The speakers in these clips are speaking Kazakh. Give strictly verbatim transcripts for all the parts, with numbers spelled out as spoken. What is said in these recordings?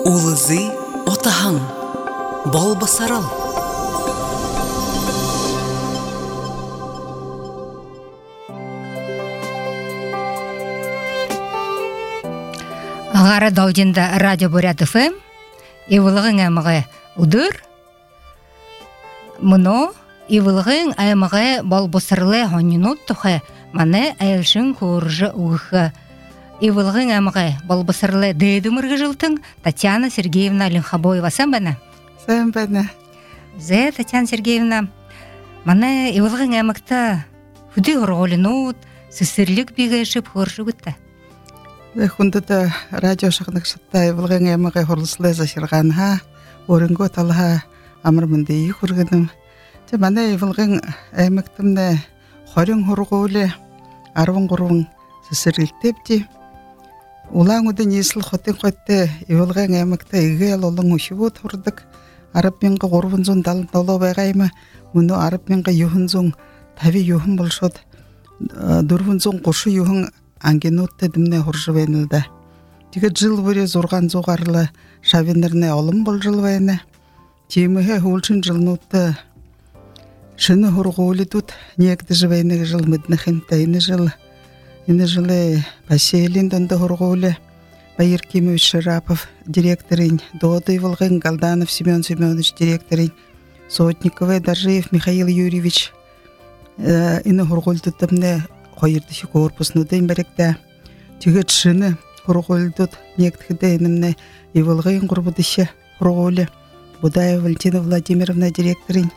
Улызы отаһың, бол басарал. Агара даудинда радио Бурят эф эм, ивылығың әміғі ұдыр, мұно ивылығың әміғі бол басарлы ғонинут тұхы, маны әйілшін көржі ұғы. Ивылығың әміғі бол басарлы дэйдумырғы жылтың Татьяна Сергеевна Линхабоева. Сән бәні? Сән бәні. Зе, Татьяна Сергеевна, маны ивылығың әміғті хүді ғырғолинут, сүсірлік бігі ішіп көрші күтті. Хүндіді радио шықнық шытта ивылығың әміғі ғырлысылы зашырғанға, орынғы талға амырмынды үй көргенім. Маны ивылығың әміқтімді хорың ғырғолы, арвың ғырвың сүсірліктепті. Улаң үдін есіл хотын қойтты ивылығың әміқті игел олың үшібу тұрдық. Арып менгі ғырвын зұн далын долу байғаймы, мұны арып менгі юхын зұн тави юхын болшод. Дұрвын зұн қошы юхын ангенутты дімне ғыржы бәйнілді. Тегі жыл бөрі зұрған зұғарлы шавенеріне олым бол жыл бәйні. Теміге хулшын жылнутты шыны ғырғолы дұд некді жывайны жыл мүдіні хентайны жыл. Ины жылы Паселин донды ғырғолы Байыр Кемович Шарапов директорын, Доды Ивылғын Галданов Семен Семенович директорын, Сотниковы Даржиев Михаил Юрьевич ины ғырғолды дымны қойырдышы корпусны дейін бәректі. Тегет шыны ғырғолдыд нектігі інімні Ивылғын ғырбыдышы ғырғолы Будаева Валентина Владимировна директорын,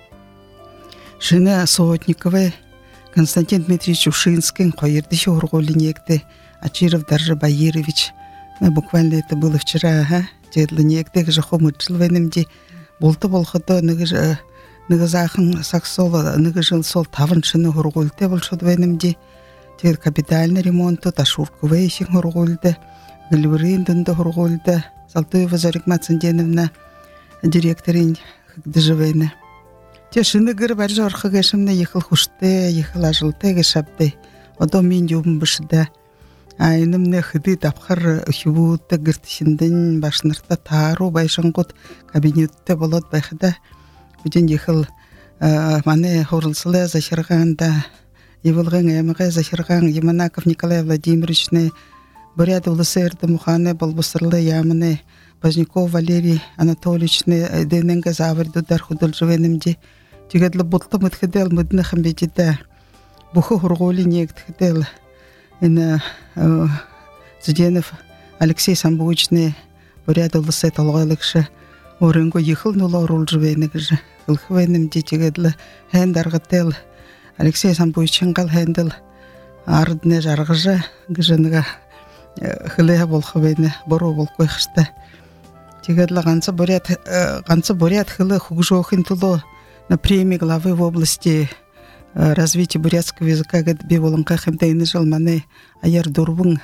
шыны Сотниковы Константин Дмитриевич Ушинский, қойырдышы ғырғолы некті Ачиров Даржи Байирович. Буквально это было вчера, ага. Дедлы некті ғыжы мытшыл венімде. Болты болғыды нығы зақын сақсолы, нығы жыл сол тавын шыны ғырғолды болшыды венімде. Дед капитальный ремонту, Ташурковы ешін ғырғолды, Гүлвырын дұнды ғырғолды, Салтуева Зорик Мацынденовна директорын ғыгды вені. Те шыны гір бар жорқы кәшімді ехіл құшты, ехіл ажылты кәшапты. Ода мен жобын бұшыда. Айнымны хыды тапқыр үшібуытты гіртішіндін башынырта тару байшыңғыт кабинетті болот байқыда. Бүден ехіл маны ғорылсылы зашырғанда, Ивылғын әміғі зашырған Еманаков Николай Владимировичны, Бурят улысы әрді мұханы болбысырлы ямыны, Бажников Валерий Анатольевичны дәніңгі завырдудар худыл жывенімде. Тегедлі бұтлы мұтқыдел мұдыны қымбетеді. Бұхы ғырғолы нектіғдел. Ина Зуденов Алексей Самбуичны Бурят улысы талғайлықшы. Орынғы ехіл нула рол жывенігіжі. Ғылқывенімде тегедлі хәндарғытел. Алексей Самбуичин қал хәнділ ардыны жарғыжы. Гіжініға хылыға болқывені бұру бол қойқышты. Тегедлі ғансы Бурят хылы хугжоқын тұлы на премии главы в области развития бурятского языка бе болынға хемдайны жылманы аяр дұрбың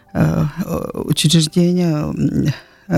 учреждения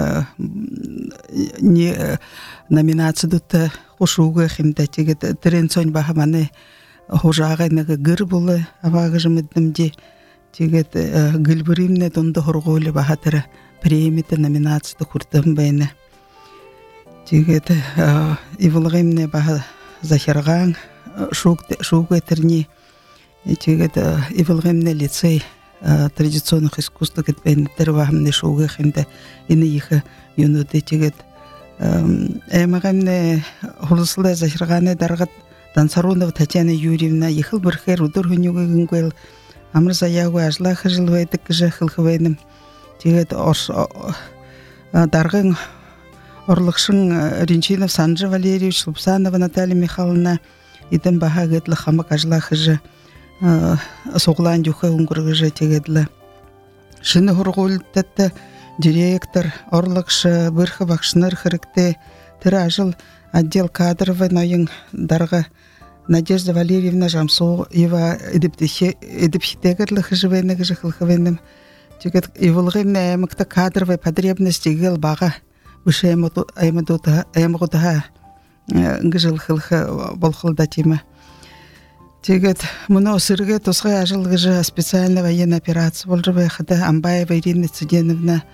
номинация дұтты қошуға хемда тегет түрен сон бағаманы хожаға нығы гір болы авағы жымыдымде тегет гүлбіримне донды ғырғолы бағатыры премияты номинацияты құрдым бәйні. Тегет ивылғымне баға захирған шуғы әтіріне тегет ивылғымне лицей традиционных искусств бәйні дәрвағымне шуғы әхінді ині ехі юнуды тегет әміғымне ғылысылы захирғаны дарғат Дансарунова Татьяна Юрьевна ехіл бірхер ұдыр хүнюгі күнгел Амыр заягу ажлахы жылвайдық кіжі қылқывайным. Тегет дарғын орлықшын Ренчинов Санжы Валерьевич, Лупсанова Наталья Михайловна идім баға гетлі қамық ажлахы жы соғылан жүхі ұңғырғы жы тегедлі. Шыны ғырғолдетті директор, орлықшы, бірхі бақшыныр қырыкты, тірі ажыл отдел кадровы нойын дарға Надежда Валерьевна Жамсуева эдіпшітегірлі хыжывайны қылқывайным. Тегет ивылғымны әмікті кадровой потребности гел баға выше әмғыдыға ғыжыл қылқы болқылда темі. Тегет мұны сырғы тосқай ажыл ғыжы специальный военный операция бол жыбайқыды Амбаева Ирина Цуденовна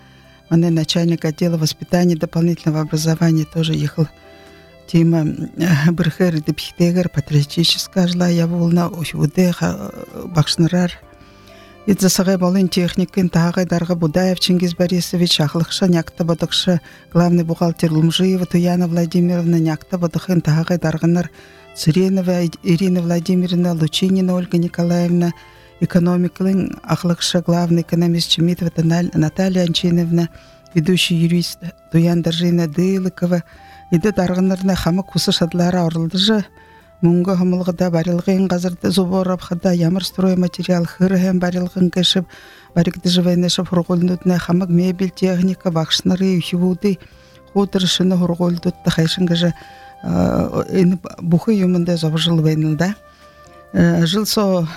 мане начальник отдела воспитания и дополнительного образования тоже ехал. Тема бірхер депхитегер патриотическая жила я волна ушуде бакшнырар. Идза сагай болын техникин тагай дарга Будаев Чингиз Борисович ахлыкша някта бодыкша главный бухгалтер Лумжиева Туяна Владимировна някта бодыхын тагай дарганар Цыренова Ирина Владимировна Лучинина Ольга Николаевна экономикалын ахлыкша главный экономист Чемитова Наталья Анчиновна ведущий юрист Туян Даржина Дылыкова иде дарганарна хамы кусы шадлары орылды же Мунга хамылғыда барылғын қазырды зуборап хада ямыр строй материал хырыхен барылғын кешіп, барикді живайнешіп хұрғылынудына хамық мебель техника бақшынары үйшівуды қотырышыны хұрғылдудты қайшын кежі бұхы юмында зобы жыл вайнылда. Жыл со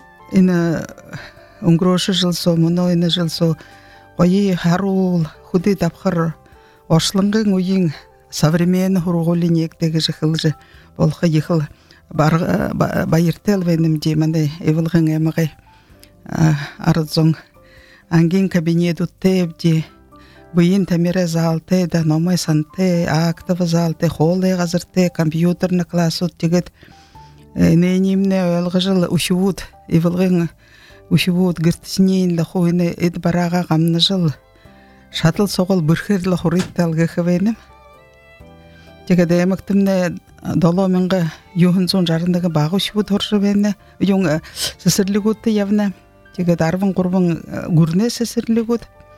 ұңгрошы жыл со, мұны ині жыл со, қойы харул, худы тапқыр, ошлыңғын ойын современный хұрғылын ектегі жықылжы. Олха ехал байыртел венем демане евылгын эмгай арзон ангин кабинету тебди буин тамире залте да номай санте актовый залте холле газырте компьютерный классут тегет ненимне олгыжыл ушувут евылгын ушувут гыртснейн да хойны эд барага гамны жыл шатыл согол бүрхерле хуритталгы хвенем тегет эмектимне доломенга юхынсон жарындагы багы шубу торшы бенне юң сесирлигутты явна теге дарвын курбун гурне сесирлигут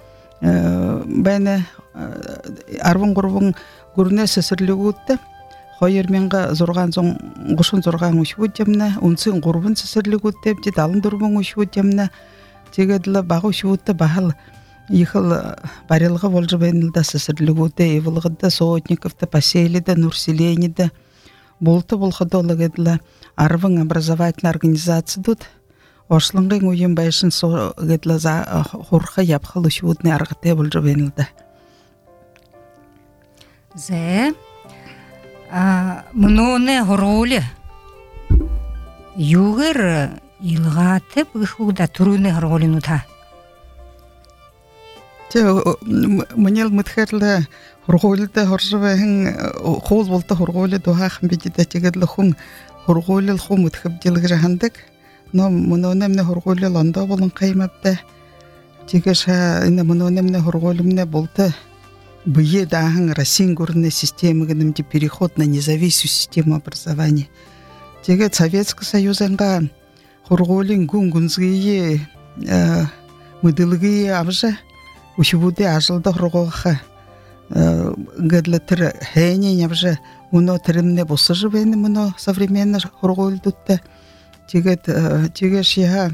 бене арвын курбун гурне сесирлигутты хойер менга зорган соң гушун зорган ушбу жемне унсын курбун сесирлигут деп же далын дурбун ушбу жемне теге дла багы шубутты бахал ехал барылга болжу бенилда сесирлигутты евылгыда Сотниковта Поселида Нурселенида Болты болхадолагедла арвың образовательный организация дут. Ошлыңғын ойын байшын со гедла за хорха япхалы шуутны аргыте болжу бенилда. Зе мұноне хороле югыр илгаты быхуда туруне хоролинута. Те мнел мытхерле хургойлда хоржвен хол болта хургойлда дохах бедида тегедле хун хургойлл хумут хыбдилг жахандык но мононемне хургойлл ланда болон каймапта тегеша ина мононемне хургойлмне болта бые дахын Россия горная система гнемди переход на независимую систему образования теге Советский Союзанга хургойлин гунгунзгие мыдылгие абжа ушубуде ажылда хургоха гадла тер хэни нявже уно термне босыжы бени муно современно хургойлдутта тигет тигеш я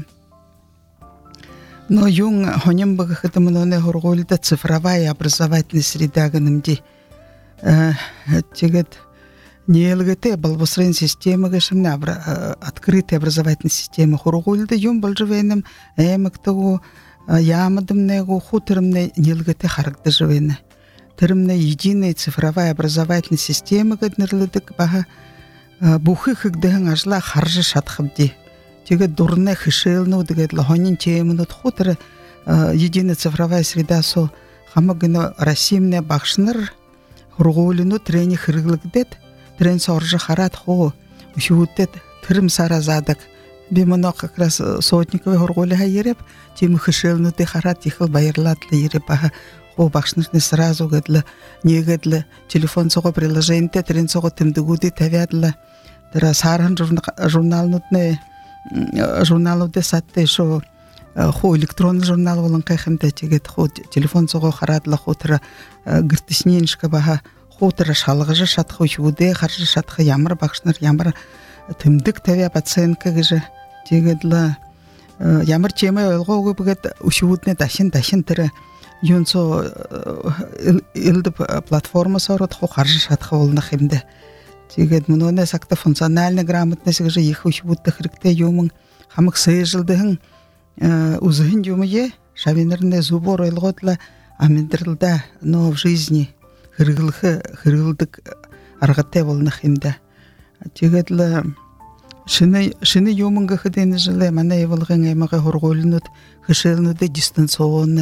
но юн хонем багыхты муно не хургойлда цифровая образовательная среда гнемди тигет нелгете балбосрен система гашымна открытая образовательная система хургойлда юн болжывенем эмектогу ямадымнегу хутермне нелгете характы живене термне единая цифровая образовательная система гаднерлыдык баха бухы хыгдыгын ажла харжы шатхыбди теге дурне хышылну дегет лохонин темынут хутер единая цифровая среда со хамагыно Российне бахшныр хургулину трени хырглыгдет трен соржы харат хо ушутет тырым саразадык бимоно как раз Сотниковый хургули хайереп тем хышылну те харат ихыл байырлатлы ереп баха О бахшнышны сразу гадла не гадла телефон сого приложение трен сого тымдыгуди тавядла тара сархан журнал нутне журналуде сатте шо хо электронный журнал болон кайхымда тегет хо телефон сого харатла хотра гыртышниншка баха хотра шалгыжы шатхы учуде харжы шатхы ямар бахшныр ямар тымдык тавя пациентка гыжы тегедла ямар чемай олгогы бгет учудне ташин ташин тара Юнсо илды платформа сорот хо харжы шатхы болна химде. Тегет муноне сакта функциональная грамотность гыжы их учбутты хрикте юмын хамык сыйжылдыгын узыгын юмые шавинерне зубор ойлготла амендирилда, но в жизни хыргылхы хыргылдык аргатте болна химде. Тегетла шыны шыны юмын гыхыден жыле мана евылгын эмага хорголнут хышылнуды дистанционно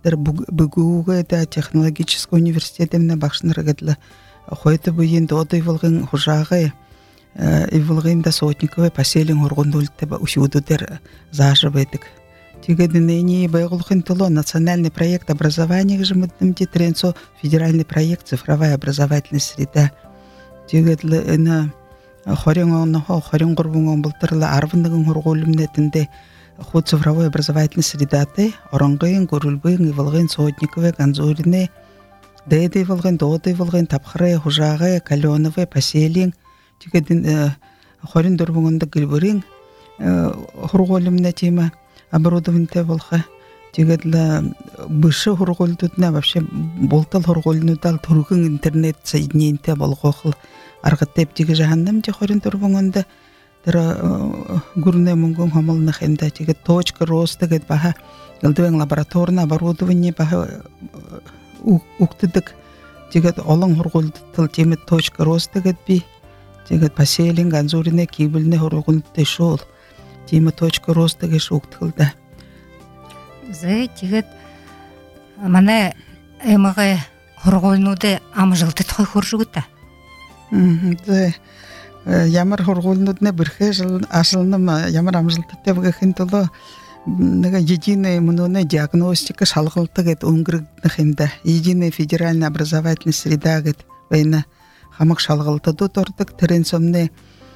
дер бүгүгө да технологический университетимне башнырыгыдлы хойты буен доды вылгын хужагы ивылгында Сотниковой поселен оргондултте усюду дер заживедик. Тигединени байгулхын тыло национальный проект образования гжымыдымде Тренцо федеральный проект цифровая образовательная среда. Тигедлы эна хорёнгон хорён гурбунгон бултырла арвындыгын орголумнетинде ху цифровой образовательная средаты оронгын көрүлбүн ивылгын Сотниковой Ганзурине дэдэ ивылгын доды ивылгын тапхры хужагы Каленовой поселен тигедин хорин дурбунгонда гылбырын орголумне тема оборудование болха тигедла бышы орголдутна вообще болтал орголнутал тургын интернет соединение болгохл аргаттеп тиге жаһаннам же хорин дурбунгонда тера гурне мунгун хамална хенда тиге точка роста гет баха галдвен лабораторное оборудование баха уктыдык тиге олон орголдутал теме точка роста гет би тиге поселен Ганзурине кибылне орголдутте шол тема точка роста геш уктылда. Зе тигет мана эмаге хорголнуде амжылтыт хой хоржугута. Зе ямар хорголнудне бирхе жыл ашылным ямар амжылтыт деп гехинтоло нега единая иммунная диагностика шалгылты гет унгрыгны хемда единая федеральная образовательная среда гет война хамак шалгылты до тордык теренсомне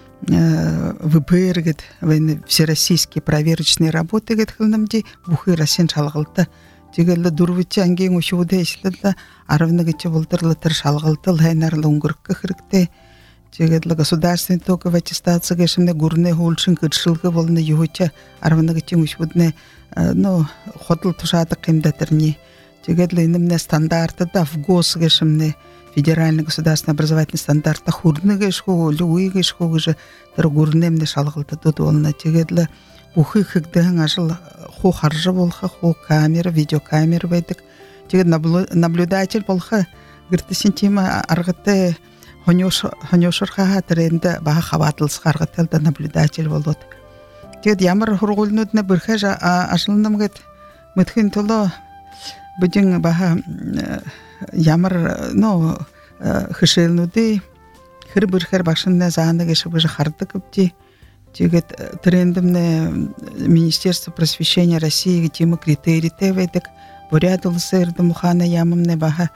ВПР гет войны всероссийские проверочные работы гет хылнамди бухы Россиян шалгылты тигелле дурвичи анген ушуде ислелле арвны гече бултырлы тыр шалгылты лайнарлы унгрыкка хирикте тигелле государственный токовый аттестация гешимне гурне хулшин кытшылгы болны югуча арвны гече ушудне ну хотыл тушаты кымдатырни тигелле инемне стандарты да в гос гешимне федеральный государственный образовательный стандарт хурныгы школы луиги школы же торгурнемне шалгылты тудолна тигедле ухы хыгдыгын ажыл ху харжы болха ху камера видеокамера байдык тигед наблюдатель болха гыртысин тема аргыты хонёш хонёшурха тренде баха хаватылс аргытылда наблюдатель болот тигед ямар хургулнудне бирхе ажылным гет мытхын толо бүдүн баха ямар ну хышелнуды хыр бирхер башынна зааны геше быжы харды кыпти тигет трендимне Министерство просвещения России тема критерий теведик порядылсы эрдымхана ямымне баха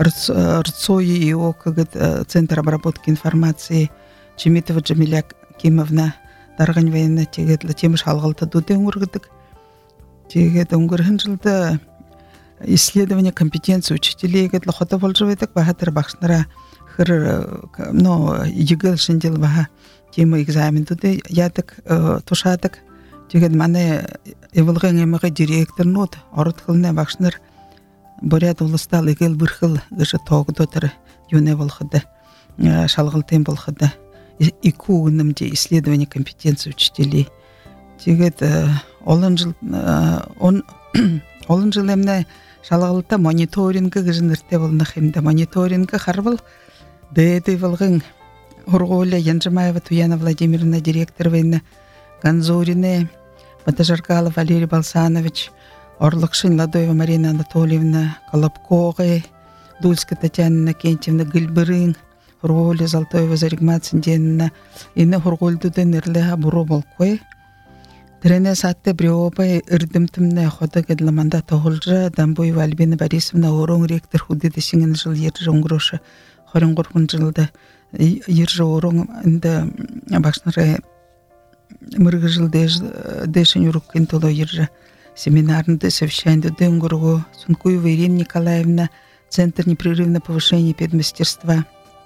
рцои и окагет Центр обработки информации Чемитова Джамиля Кимовна даргань война тигет тема шалгылты дуды унгыргыдык тигет унгырхын жылда исследование компетенции учителей гет лохота болжыведик бахатыр бахшнара хыр но игыл шиндел баха тема экзамен туды ятык тушатык тигет мане эвылгын эмеге директор нот орытхылне бахшнар борят улыстал игыл бирхыл гыжы тогдотыр юне болхыды шалгылтен болхыды ику нымде исследование компетенции учителей тигет олон жыл он олон жыл эмне шалгылта мониторинга гыжынырте болны хемде мониторинга харбыл дэдэ вылгын Урголя Янжимаева Туяна Владимировна директоровна Ганзурине Батажаркалов Валерий Балсанович Орлыкшин Ладоева Марина Анатольевна Колобковы Дульская Татьяна Накентьевна Гыльбырын Урголя Золотоева Заригма Цинденна Инна Ургольдуден Ирлеха Буру Болкой Трене сатте бриопай ырдымтымне хода гедламанда тоғылжа Дамбоева Альбина Борисовна орон ректор худыды сingen жыл ержі оңгрошы хорын ғырғын жылда ержі орон инда башнары мырғы жыл дэшін юруккен толо ержі семинарнды совещанды дөңгіргі Сункуева Ирина Николаевна Центр непрерывного повышения педмастерства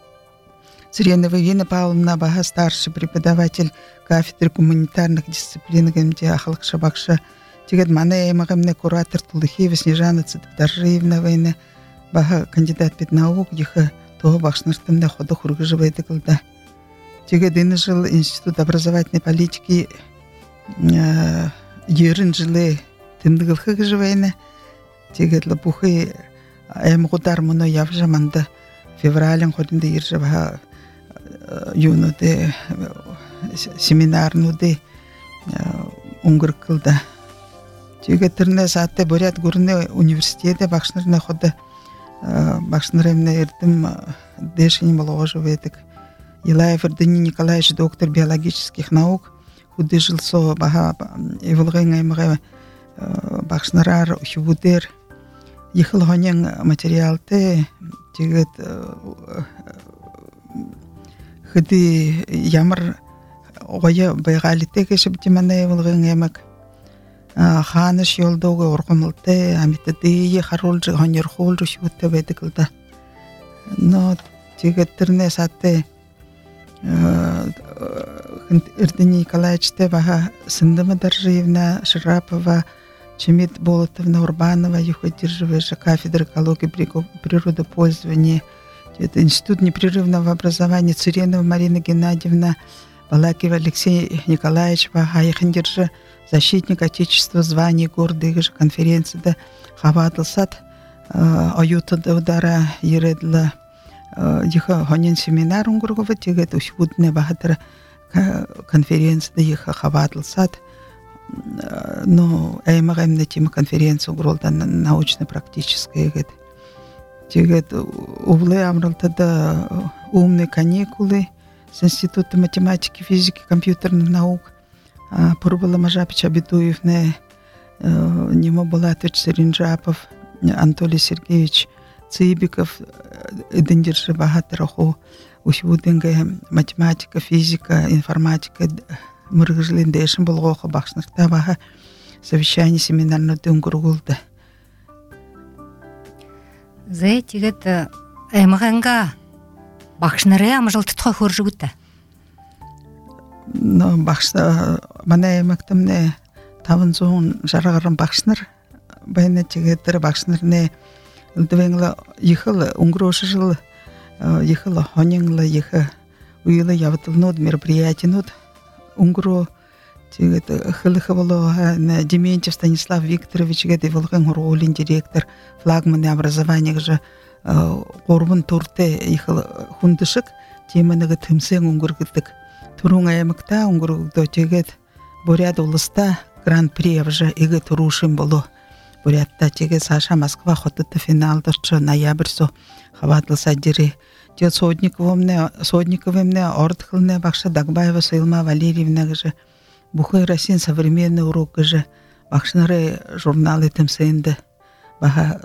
Сиренова Ирина Павловна Баха, старший преподаватель кафедры гуманитарных дисциплин гэмде ахлық шабақша. Тегед мана эмагамне куратор Тулыхеева Снежана Цитдаржиевна война Баха, кандидат педнаук, ехы того бахшныртымда хода хургыжы вайды кылда. Тегед ины жыл Институт образовательной политики ерін жылы тымдығылхы гыжы война. Тегед лапухы эмгудар мұны явжаманды феврален ходында ержі баха юнуды семинарнуды унгыр кылда. Тегетерне саатте Бурят гурне университете бакшнарна хода бакшнаремне эрдим дешин моложоведик. Илаев Эрдений Николаевич, доктор биологических наук, худы жылсо баха евылгын аймага бакшнарар хубудер ехылганен материалты тегет худы ямар оя байгалите кешип тимана евылгын аймак ханыш йолдоғы орқымылты амитадыйы харулжы ғанер холжы шуытты бәдікілді. Но тегеттерне сатты Эрдений Николаевичте баха Сындыма Даржиевна, Шарапова, Чемит Болотовна, Урбанова, Юходиржева, кафедра экологии природопользования, Институт непрерывного образования, Цыренова Марина Геннадьевна, Балакева Алексей Николаевич, баха Яхандиржа, защитник Отечества, звание гордый же конференцияда хаватылсат, аютада удара ередла еха хонен семинар унгургова тегет ушбудне бахатра конференцияда еха хаватылсат, но эймагамна тема конференция угролдан научно-практическая гет. Тегет увле амралтада умные каникулы с Института математики, физики, компьютерных наук. Пурбала Мажапич Абитуевна, Нимо Булатович Саринджапов, Анатолий Сергеевич Цыбиков, Эдендиржи Багатараху, Ушвуденга, математика, физика, информатика, Мургжлин Дэшин Булгоха Бахшнарта Баха, совещание семинарного Дунгургулда. Знаете, это Эмганга Бахшнаре Амжалтытха Хуржута. Но бахшна мана эмактамне таван зон жаргарам бахшнар байна тегетер бахшнарне илдвенгла ехал унгрошы жыл ехал хонingла еха уйла явтылнод мероприятиенод унгро тегет хылыхавало на Дементьев Станислав Викторович геде волган ролин директор флагманы образования же горбун турте ехал хундышык теманыгы тымсен унгургыдык Турунга ямыкта унгургдо тегет Бурят улыста гран-при авжа иге турушим боло. Бурятта тегет Саша Москва хотыты финалдырчы ноябрьсо хаватылса дири. Тет Сотниковымне, Сотниковымне, Ортхылне бакша Дагбаева Сайлма Валерьевна гыжы. Бухай Россин современный урок гыжы. Бакшнары журналы тымсенді. Баха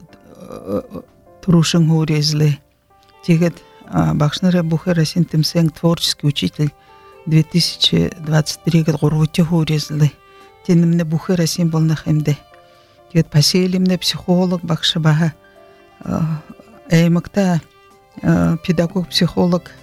турушин гурезлы. Тегет бакшнары Бухай Россин тымсен творческий учитель. две тысячи двадцать три год горвуте хурезлы. Тенімне Бухай Россин болна хемде. Тегет поселимне психолог бакша баха. Эймакта педагог-психолог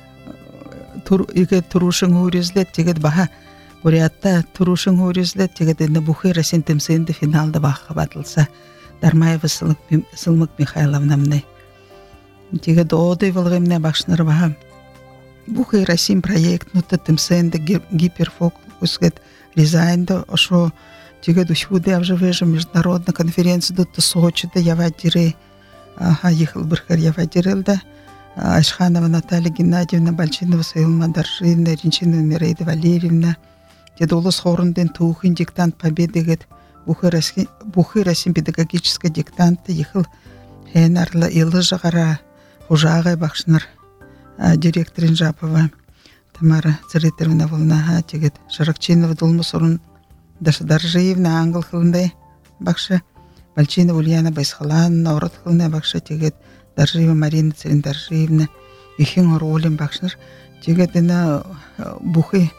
иге турушин хурезлет тегет баха. Бурятта турушин хурезлет тегет эне Бухай Россин тымсенді финалда баха батылса. Дармаева Сылмык Михайловнамне. Тегет оды вылғымне бакшнар баха. Бухай Россин проект, ну то тымсенді гиперфокус гет Рязаньда, ошо тегет ушвуде авжевежа международная конференция дутта Сочида явадире. Ага, ехал Бырхар явадирелда. Ашханова Наталья Геннадьевна, Бальчинова Сайлма Даржиевна, Ринчинова Мирейда Валерьевна. Дедолос хорынден тухин диктант победы гет Бухай Россин педагогическая диктанты ехал хенарла илы жағара хужағай бақшыныр. Директор Инжапова Тамара Царитеровна волна тегет Шаракчинова Дулмус орын Даржиевна англ хылындай бақшы. Бальчинова Ульяна Байсхаланна орат хылындай бақшы тегет Даржиева Марина Царин Даржиевна Ихин оролин бақшыныр. Тегет ена Бухай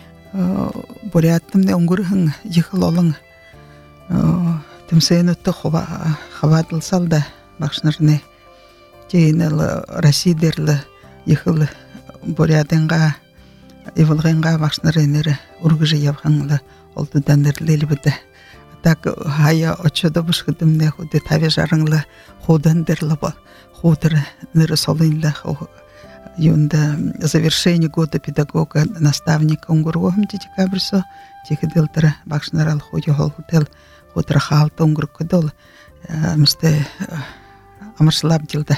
Буряттымне оңгырхын ехал олың тымсайын өтті хаватылсалда бақшынырны. Тегенел Россидерлі ехал Бурятынға евылғынға бақшынырыныры үргіжі явғанлы олды дандырлелі біді. Так хая очода бұшқыдымне худы таве жарыңлы худандырлы худыры ныры солынлы юнда завершение года педагога наставника унгургохым декабрьсо тегеделтара бақшынарал хуй холгутел худра халты унгуркудол мсте амыршылап дилда.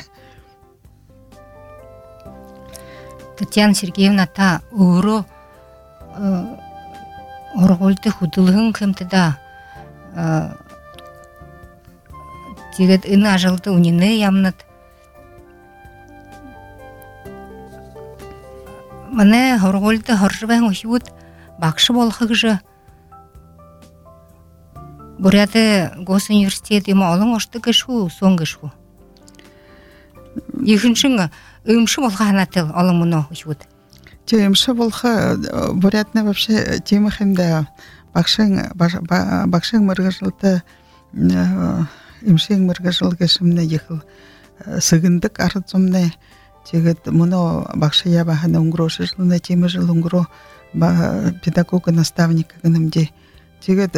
Татьяна Сергеевна та уро оргольды худылығын кімді да тигет ины ажылты унины ямнат. Мане хорголты хоржбен ухют бакшы болхыгжы. Буряты госуниверситет има олың ошты кышу, сон кышу. Екіншің өмші болғанатыл олың мұны ухют. Темші болха бурятны вообще темахында бакшың бакшың мыргыжылты имшең мыргыжыл кешімне ехал сыгындык арзумне тегет мұны бакшы ябаханы унгрошы жылына темі жыл унгро педагога наставника гынымде тегет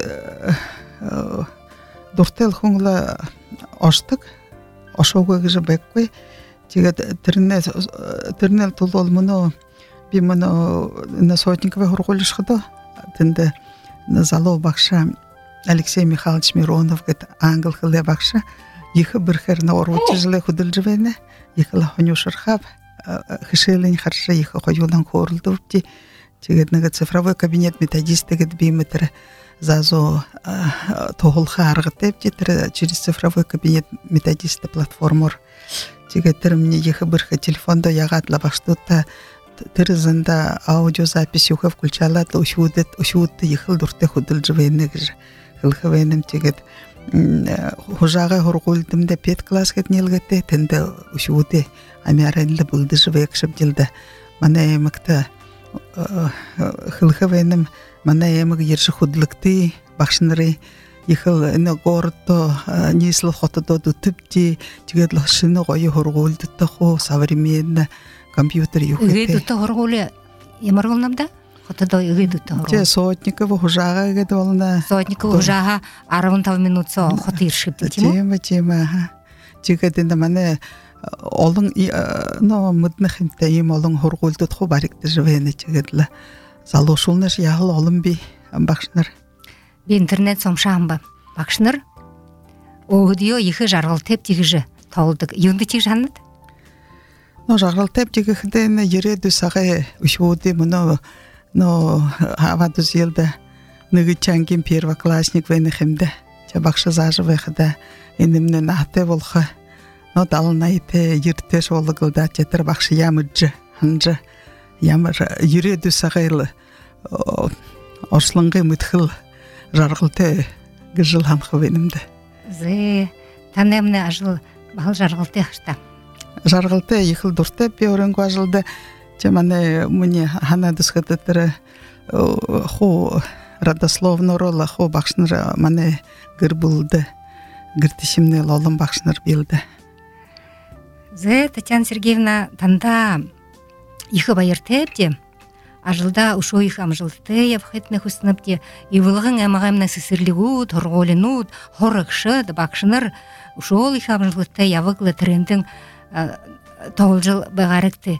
дуртел хуңла оштык ошоғы гыжы бәккой тегет тірнел тулол мұны би мұны на Сотникове хургулышқыды тінді назало бакша Алексей Михайлович Миронов гет англ хыле бакша ехы бірхер на орвучы жылы худыл живене ехыла хонюшырхап хышелень харша ехы хойулан хорылды урти тегет нага цифровой кабинет методиста гет бимитр зазо тоғылха арғытеп жетір через цифровой кабинет методиста платформор тегеттер мне ехы бірхе телефонда яғатла баштутта тырызында аудиозапись юха включалат ушудет ушудты ехыл дурте худыл живене гж хылхывенем тегет хожага хоргулдым да пет класс гет нелгете тенде ушуде амяренле булды живек шыбдилда мана эмекта хылхывенем мана эмек ерши худлыкты бакшныры ехыл эне горто нислы хотодо дутыпти тегет лашыны гой хоргулдытта хо современно компьютер юхете. Ыгыдутта хоргуле ямаргылнамда? Хотодо ыгыдутта хоргуле. Те Сотникова хужага ыгыды олна. Сотникова хужага арвынтав минут со хоты иршипти, тему? Тема, тема. Тегедінде мане олың, но мыднахымта ем олың хоргулдут хо барикті живене тегеділі. Залошулнаш яғыл олым би бақшыныр. Би интернет сомшамба. Бақшыныр? Оғыдио ехы жарғылтеп тегіжі таулдық. Юнды тег жаннат? Но жаргалтеп тегехден ереду сагы ушуды мұны но авадуз елда нығычангин первоклассник венехимде жабақшы зажывехда енімні нахте болха но далынайты ертеш олығылда жетір бақшы ямыджы ханжы ямыр ереду сағайлы орслыңғы мүтхіл жарғылты гыжыл ханқы венімді. Зе танемне ажыл бағыл жарғылты қышта. Жаргылты ехыл дуртеп беорен кважылды теманы мне хана дысхытытыры хо родословно рола хо бакшныр мане гыр булды гыртышымны лолым бакшныр билді. Зе Татьяна Сергеевна танда ихы байыртеп де ажылда ушо их амжылты явхетне хусынып де ивылғын әмағамна сысырлигут, хорголинут, хорықшы бакшныр ушо их амжылты явықлы трендін тоғылжыл бағарыкты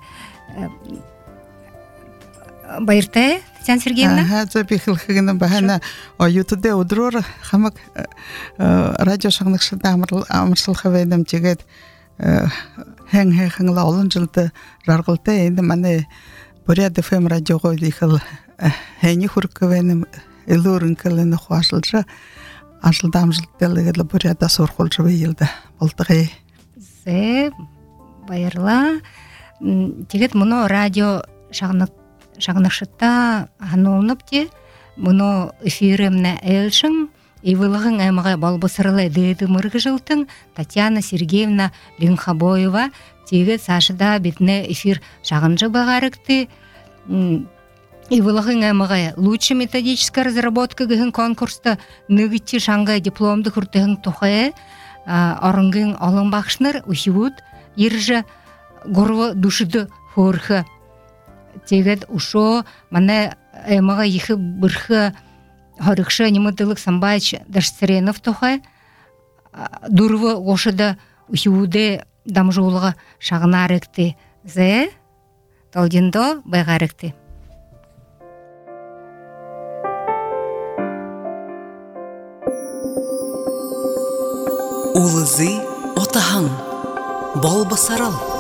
байыртай, Татьяна Сергеевна? Ага, зәбі қылқығының бағана ютуде ұдырор қамық радио шаңнықшыда амырсылғы вейдім тегет хәң-хәңла олын жылды жарғылты енді маны Бурят эф эм радиоға дейхіл хәңі хүркі вейдім үлірін кіліні қуашылжы ажылдам жылдылығылы Бурятда сорқылжы вейілді болтығы. Зе байырла тегет мұны радио шағнықшытта ғанолынып де мұны эфиремне әлшін ивылығын әміға балбысырлы деді мұрғы жылтың Татьяна Сергеевна Линхабоева тегет сашыда бетіне эфир шағынжы бағарыкты ивылығын әміға лучший методическая разработка гігін конкурста нүгітті шаңға дипломды күртігін тұқы орынгын олың бақшыныр ұхивуд ержі ғұрвы душыды хорхы тегет ұшо мана әміға ехі бірхі хорықшы немытылық самбайч дашсыренов тұқы дұрвы ғошыды ұхивуды дамжуылығы шағына әректі зе талдендо байға әректі. Улызы отаһың, бал басарал.